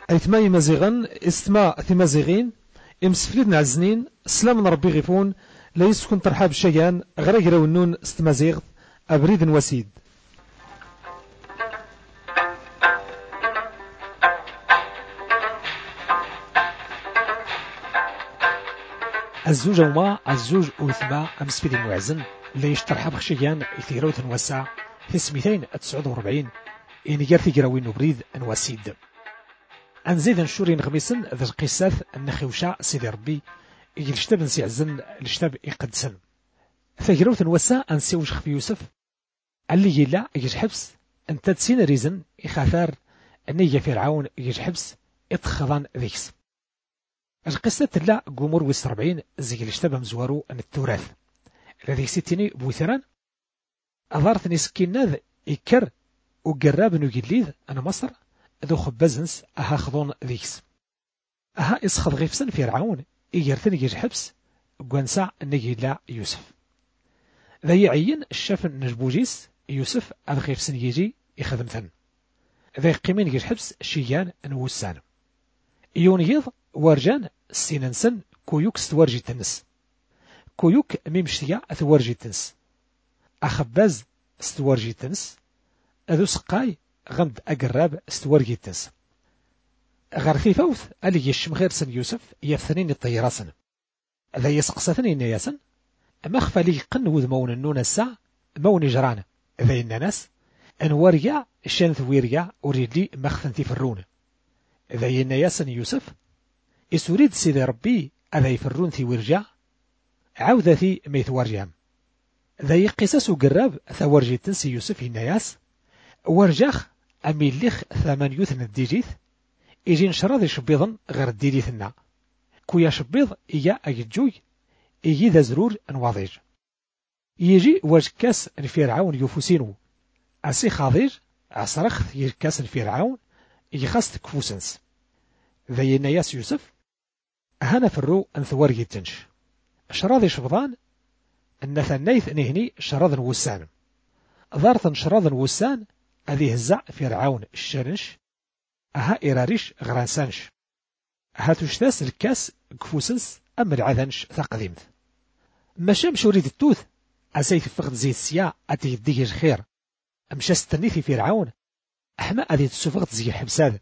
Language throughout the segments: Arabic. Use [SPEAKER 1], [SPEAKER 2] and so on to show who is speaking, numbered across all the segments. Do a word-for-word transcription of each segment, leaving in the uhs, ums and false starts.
[SPEAKER 1] أيتما يمازيغن استما ثمازيغين امسفليد نعزنين سلام من ربي غيفون لا يسكن ترحاب الشيان غير ونون استمازيغ أبريد وسيد. الزوج وما الزوج وثما أمسفليد المعزن لا يشترحاب خشيان يثيرو تنوسع في سميتين تسعود وربعين إن يرثي جراوين وبريد أنواسيد. أنزيد نشورين غميسن ذا القيساث النخيوشا سيدي ربي يجلشتاب نسي عزن الشتاب يقدسن فجروث نوسا أنسيوش خفي يوسف اللي يلا يجي حبس أنت تسين ريزن يخاثار أن يجي فرعون يجي حبس اتخذان ذيكس القصة لا قمور ويس ربعين زي الشتاب مزوارو أن التراث الذي ستيني بوثران أظهرت نسكين ناذ يكر وقراب نجليذ أنا مصر ذو خبازنس أها خضون ذيكس أها إسخض غيفسن فرعون إيجرتن يجي حبس قوانسا نجي لا يوسف ذا يعين الشاف نجبوجيس يوسف أذ غيفسن يجي يخدمثن ذا يقيمين يجي حبس شيان نوسان يونيض وارجان سيننسن كويوك ستوارجي تنس كويوك ميمشتيا ثوارجي تنس أخباز ستوارجي تنس أذو سقاي غند أقراب ستوارجي تنس غارثي فوث ألي يشم غير سن يوسف يفثنين الطيراسن ذا يسقسثني نياسن أما خفى لي قنوذ مون النون الساع مون جران ذا الناس أنواريا شان ثويريا أريد لي مخفن تفرون ذا ينياسن يوسف إسوريد سيدي ربي أذا يفرون ثويرجا عودثي ميثوارجام ذا يقسس قراب ثوارجي تنسي يوسف النياس ورجاخ أمي الليخ ثمان يوثن الديجيث يجي نشراد يشبيضن غير الديديثنا كويا شبيض إيا أججوي إيجي ذا زرور انواضيج يجي واج كاس الفرعون يفوسينو أسي خاضيج عصرخ يكاس الفرعون يخاس كفوسنس ذا يناياس يوسف هانا فرو أنثوار يتنش شراض يشبضان أن ثنيث نهني شراض وسان ضارث شراض وسان أذي هزع فرعون الشرنش أها إراريش غرانسانش أها تشتاس الكاس كفوسنس أم العذنش ثقديمت ماشا مشوريد التوث أسيث فقد زيت سيا أتي يديه الخير أمشا ستنيثي فرعون أحما أذي تسوفغت زي الحبساد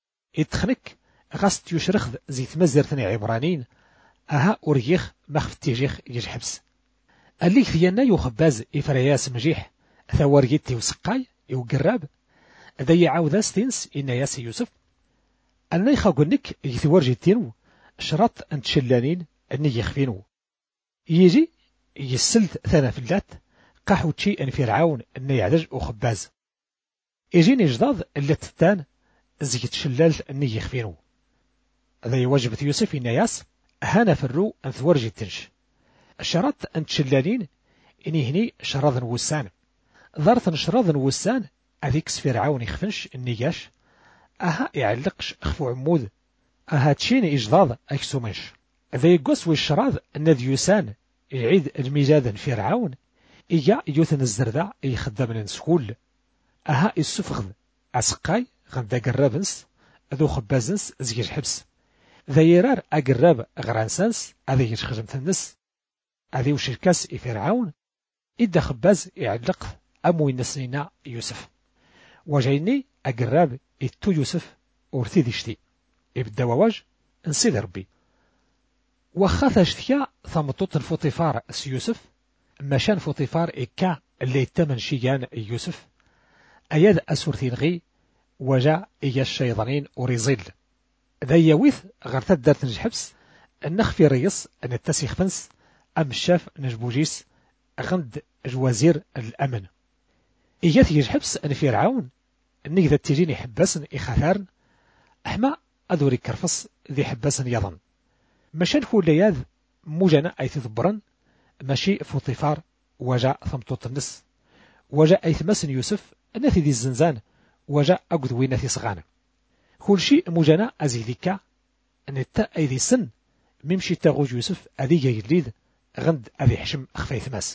[SPEAKER 1] يتخنك غاست يشرخذ زي تمزر ثني عبرانين أها أوريخ مخف تيجيخ يج حبس اللي ثيانا يخباز إفرياس مجيح ثواريتي وسقاي يوقراب ذا يعاود ستينس إن ياسي يوسف أنا يخاقنك يثوارجي تينو شرط أن تشلانين أني يخفينو يجي يسلت ثنا فلات قاحو تشي أن فرعون أني يعدج وخباز يجيني جداد اللي تتان زي تشلال أني يخفينو ذا يواجبت يوسف إن ياس هانا فرو أن ثوارجي تنش شرط أن تشلانين إني هني شراض وسان ضرث شراض وسان أذيكس فرعون يخفنش النياش أها يعلقش أخفو عمود أها تشيني إجضاض أكسومنش ذا يقص والشراض النذ يسان يعيد الميزاد فرعون إيا يوثن الزردع يخدم نسكول أها السفغذ أسقاي غندا قرابنس ذو خبازنس زيج حبس ذا يرار أقراب غرانسانس أذي يشخدم تنس أذي وشركاس فرعون إدا خباز يعلق أموي نسنينا يوسف وجايني أقراب إتو يوسف أورثي ديشتي إبدا وواج نسيد ربي وخاث اشتيا ثمطوط الفوطيفار اس يوسف مشان فوطيفار إكا اللي تمن شيان يوسف أياد أسورثين غي وجا إيا الشيطانين وريزيل ذا يويث غرثت دارت نجحبس النخفي ريس أن التسيخ فنس أم الشاف نجبوجيس غند جوازير الأمن إياث يجحبس أن فرعون أنك ذا تجيني حباسن إخاثارن أحما أدوري كرفص ذي حباسن يظن مشان فولياذ موجانا أي تذبرن ماشي فوطيفار وجاء ثمطوط النس وجاء أي ثمسن يوسف الناثي ذي الزنزان وجاء أقذ ويناثي صغانا كل شيء موجانا أزي ذيكا أن التا أي ذي سن ممشي تاغوج يوسف أذي جيليد غند أذي حشم أخفي ثماس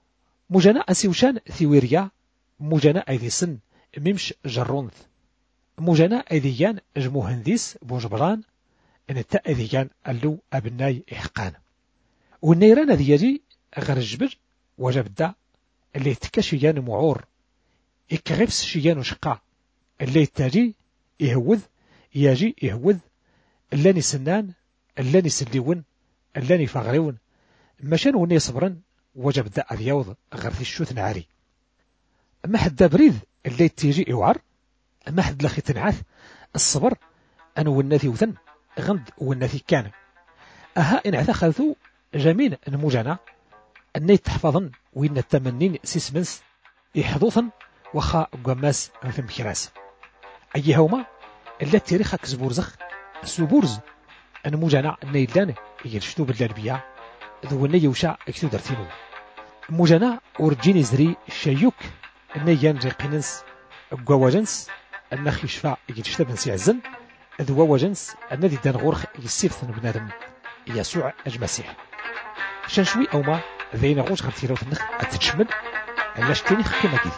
[SPEAKER 1] موجانا أسيوشان ثيويريا موجانا أي ذي سن ممش جرونث موجانا ايديان جموهنديس بوجبران ان التا ايديان اللو ابناي احقان والنيران هذه يجي غير الجبل وجب دا اللي تكشيان معور إكغفس شيان وشقا اللي تاجي يهوذ ياجي يهوذ اللاني سنان اللاني سليون اللاني فغريون مشان وني صبرا وجب دا أذيوض غير في الشوث نعاري أما حد بريد اللي تيجي يوعر أما حد لخي تنعاث الصبر أنا والناثي وثن غند والناثي كان أها إن عثا خلثو جميل نموجانا أني تحفظن وإن التمنين سيسمنس يحضوثن وخا قماس مثل كراس أي هوما اللي التاريخ كزبورزخ سوبورز نموجانا نيلان يرشدو باللربية ذو الني يوشع اكتو درتينو موجانا أورجيني زري شيوك النيان ريقيننس قواجنس النخي شفا يجتشتب نسي عزن ذو واجنس النذي دان غورخ يسيفثن بنادم يسوع المسيح شنشوي أو ما ذينا غوش غرتيرو النخ أتتشمل علاش تاريخ كما كيف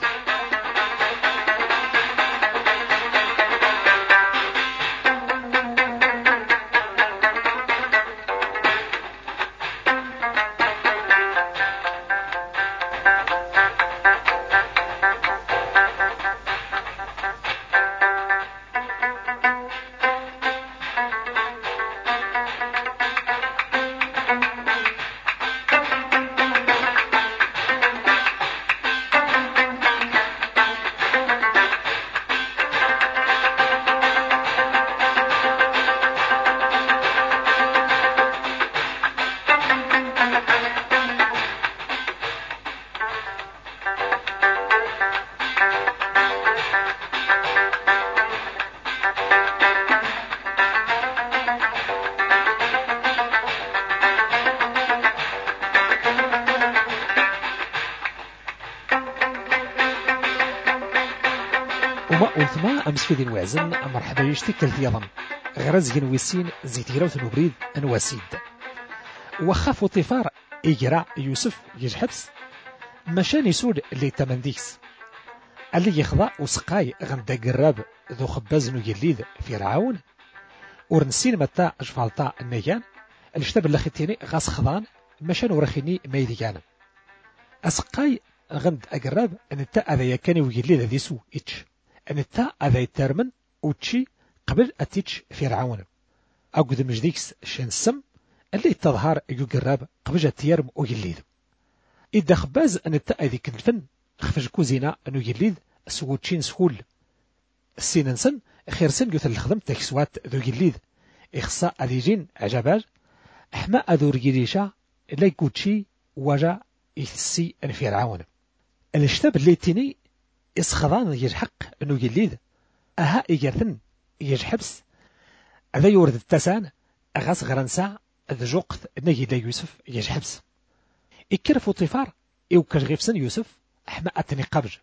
[SPEAKER 1] وما أولثما أمس في ذي وعزن مرحبا يشتكل في يضم غرز ويسين زيتيرا ونبريد أنواسيد وخاف طفار إجراء يوسف يجحبس مشان يسود اللي تمنديكس اللي يخضع وسقاي غندا قراب ذو خباز نجليد في رعاون ورنسين متى جفالطا النيان الاشتاب اللخيتيني غاس خضان مشان ورخيني ميديان أسقاي غند أقراب أن التا أذا يكاني ويجليد ذي سو إتش أن التا أذا يترمن وتشي قبل أتيتش في رعاون أقود مجديكس شنسم اللي تظهر يقرب قبل التيرم ويجليد إذا خباز أن التا أذي كنفن خفج كوزينة أنو يجليد سووتشين سهول السيننسن خيرسن يوثل الخدم تكسوات ذو يجليد إخصاء أذيجين عجباج أحما أذو رجليشا لا يكوتشي وجا يثسي أن في رعاون الاشتاب اللي تيني إسخضان يجحق أنو يجليد أها إيجارثن يجحبس أذا يورد التسان أغاس غرنسا أذ جوقت نجي لا يوسف يجحبس إكرفو طفار إو كشغيفسن يوسف أحما أتني قبج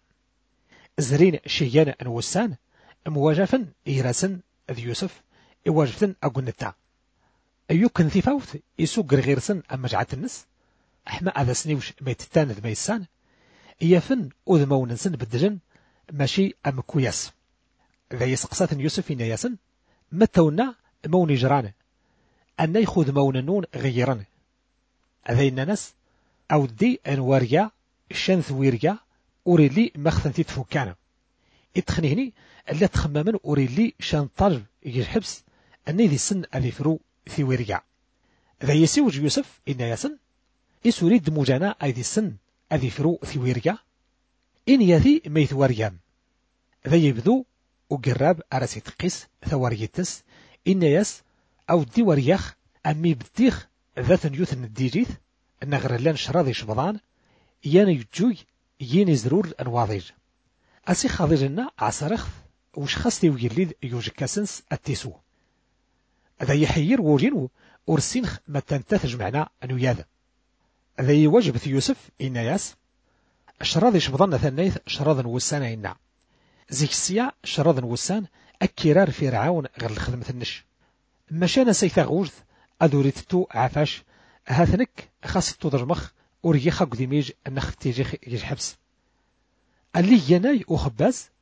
[SPEAKER 1] زرين شيان أنوسان مواجفا إيراسن أذ يوسف إواجفتن أقنتا أيو كنثي فوث إسوق غيرسن أما جعت النس أحما أذا سنيوش ميتتان ذ ميسان إيافن أذ موننسن بالدجن ماشي أم كوياس ذا يسقسات يوسف ياسن متونا موني جران أن يخذ موننون غيران أذا الناس أو دي أنواريا شنث ويريا أوريلي مخثنتي تفكانا إتخنيني ألا تخممن أوريلي شانطاج يجحبس أني ذي سن أذي فرو في ويريا ذا يسيوج يوسف إن ياسن إسوريد موجانا أذي سن أذي فرو في ويريا إن يذي ميث وريام ذا يبدو وقراب أرسي تقيس ثواريتس إن ياس أو دي ورياخ أمي بديخ ذات نيوث الديجيث نغرلان شراضي شبضان يانا يجوي ييني زرور أنواضيج أسي خاضيجنا عصرخ وش خاستي ويليد يوجكاسنس التيسو ذا يحير وورينو أرسينخ ما تنتثج معنا أنو ياذا ذا يواجب في يوسف إن ياس شراضي شبضان ثنيث شراضا وسان إنا زيك السيا شراضا وسان أكرار في رعاون غير الخدمة النش مشانا سيثاغوز أدوريتتو عفاش هاثنك خاصتو درمخ وريخا قديميج النخ تيجي يجحبس اللي يناي وخباز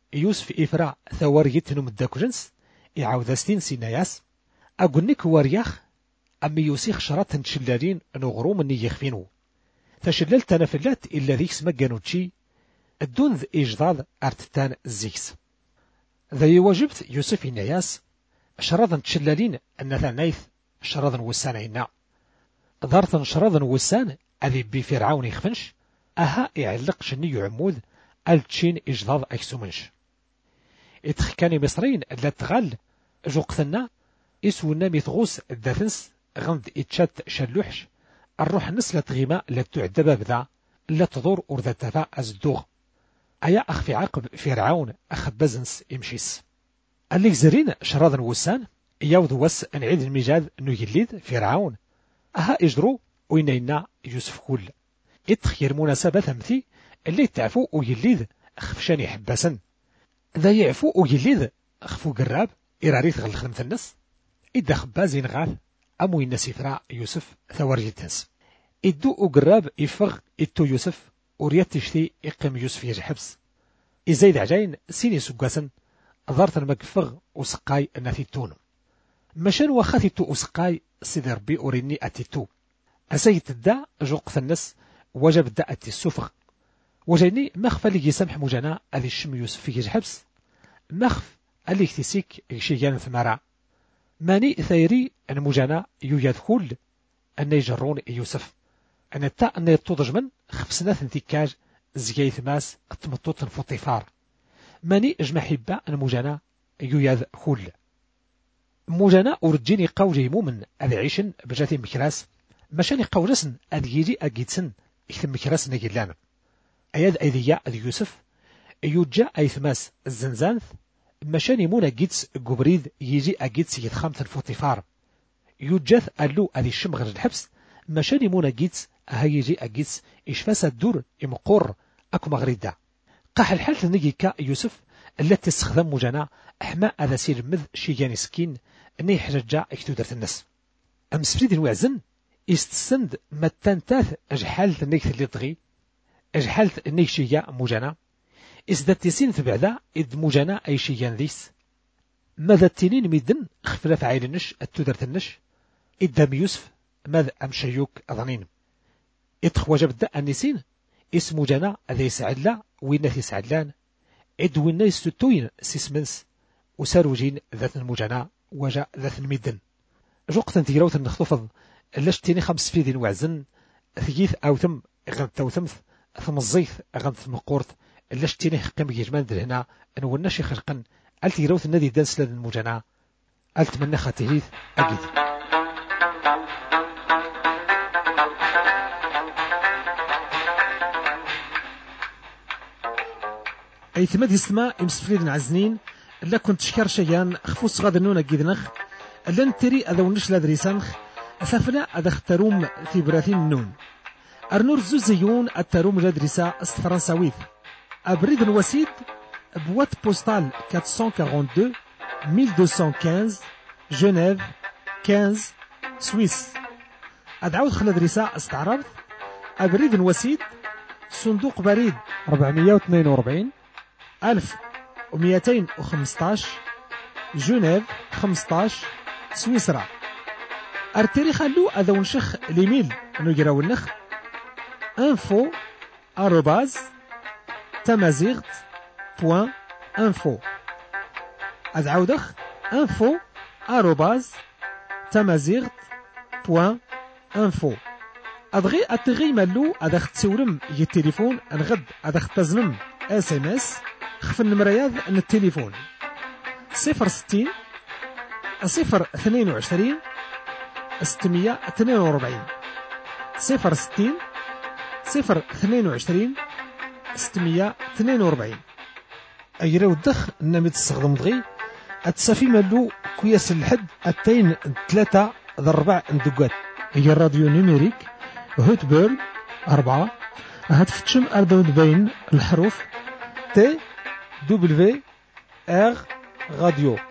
[SPEAKER 1] يوسف إفرا ثواريت نمداك جنس يعاود ستين سيناياس أقولنك وارياخ أمي يوسيخ شرات تشلالين نغرو مني يخفينو تشلال تنفلات إلا ذيك سمجانوتشي الدون ذ إجضاض أرتتان الزيكس ذا يواجبت يوسف إناياس شراضا تشلالين أن ثانيث شراضا وسان عنا ضارتا شراضا وسان أذي بفرعون يخفنش أها يعلق شني عمود التشين إجضاض أكسومنش إتخكاني مصرين لا تغال جوقتنا إسونا ميثغوس الداثنس غند إتشات شلوحش الروح نسلة غيماء لا تعدب بذا لا تضور أرذتها أزدوغ أيا أخفي عقب فرعون أخ بزنس إمشيس اللي زرين شراضا وسان ياوذ وس نعيد الميجاد نو يليد فرعون أها إجرو وينينا يوسف كل إتخير مناسبة ثمثي اللي تعفو ويليد خفشاني حباسا ذا يعفو ويليد خفو قراب إراريث غل خدمة الناس إدا خبازين غاث أمو الناس يفرع يوسف ثواري التنس إدو وقراب يفغ إتو يوسف وريات تشتي إقيم يوسف يجي حبس إزايد عجاين سيني سقاسا ضارت المقفغ وسقاي الناثيتون مشان وخاثيتو وسقاي سيدي ربي أوريني أتيتو أسايد الدا جوق الناس وجب دا أتي السفغ وجيني مخفى اللي يسامح مجانا أذي الشم يوسف في يجي حبس مخف اللي يكتسيك يشيان ثمارا ماني ثيري أن مجانا يدخل أن يجرون يوسف أن تا أن يطوضج من خفسنا ثنتيكاج زياي ثماس التمطوط الفطيفار ماني اجمع حبا أن مجانا يدخل مجانا أرجيني قوجي مومن أذي عيشن بجاتي مكراس مشاني قولسن أذي يجي أجيتسن إكتم مكراس نجلان أياد أيذياء أذي يوسف يوجا أي ثماس الزنزانث مشاني مونا جيتس قبريد يجي أجيتس يتخامت الفطيفار يوجث ألو أذي الشمغر الحبس مشاني مونا جيتس هيجي أجيتس إشفاس الدور إمقور أكو مغريدا قاح الحالة نجيكا يوسف التي استخدم مجانا أحماء أذا سير مذ شيجاني سكين أني حججا اكتودرت الناس أم سفريد الوعزن استسند متانتاث أجحالة نيك اللي تغي أجحالة نيك شيجا مجانا إزداد تسين تبعدا إذ مجانا أي شيئا ذيس ماذا التنين ميدن خفلا فعيل النش التودرت النش إدام يوسف ماذا أم شيوك أظنين إدخ وجب دا النسين اسم مجانا أذي يسعد لا وينا يسعد لان إد وينا يستوين سيسمنس وساروجين ذات المجانا وجاء ذات الميدن جوقتا تيروت النخطفض لاش تيني خمس فيدين وعزن ثيث أو ثم غد توثمث ثم الزيث غد ثم قورت لاش تيني حقيم يجمان در هنا أنو شي خرقا ألت يروث النادي دانس لذن المجانا ألت من خاتهيث أجد أي ثماد يسمى إمسفريد عزنين لا كنت شكر شيان خفوص غاد النون أجدنخ لن تري أذا ونش لا دريسانخ أثافنا أذا اختروم في براثين النون أرنور زوزيون التروم جادريسا استفرنساويث أبريد الوسيد بوات بوستال أربعمائة واثنين وأربعين ألف ومئتين وخمسة عشر جنيف خمسة سويس أدعوت خلال رساء استعرض أبريد الوسيد صندوق بريد أربعمائة واثنين وأربعين ألف ومئتين وخمسة عشر جنيف خمسة عشر سويسرا أرتري خلو أذا ونشخ ليميل نجراو النخ info arrobase tamazirt point info أدعودخ info arrobase tamazirt point info أدغي أتغي مالو أدخ تسورم ي التليفون نغد أدخ تزنم اس ام اس خف النمرياض من التليفون صفر ستين صفر اثنين وعشرين ستمية اثنين وأربعين صفر ستين صفر اثنين وعشرين ستمية اثنين وأربعين أجرا ودخ نمت تستخدم دغي أتسافي مالو كويس الحد أتين ثلاثة ضربع ندقات هي الراديو نيميريك هوت بيرل أربعة هتفتشم أربعة بين الحروف تي دبليو آر راديو